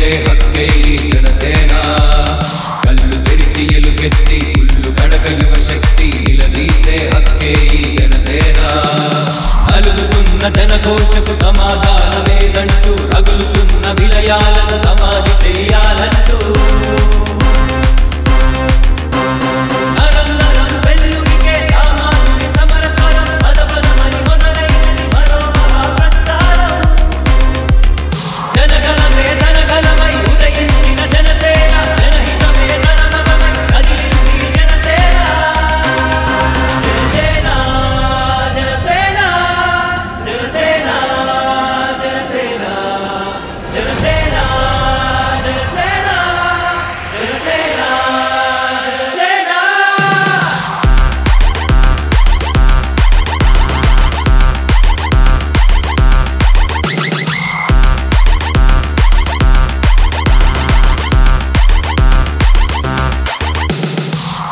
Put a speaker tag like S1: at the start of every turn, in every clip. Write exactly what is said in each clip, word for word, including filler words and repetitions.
S1: ప్రశ్నించే హక్కే ఈ జనసేన కళ్ళు తెరిచి ఎలుగెత్తి కుళ్ళు కడక యువ శక్తి నిలదీసే హక్కే ఈ జనసేన అలుగుతున్న జనఘోషకు సమాధానమేదంటూ రగులుతున్న విలయాలను సమాధి చెయ్యాలంటూ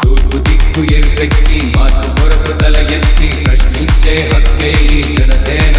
S1: ఎరుపెక్కి మార్పు కొరకు తల ఎత్తి ప్రశ్నించే హక్కే ఈ జనసేన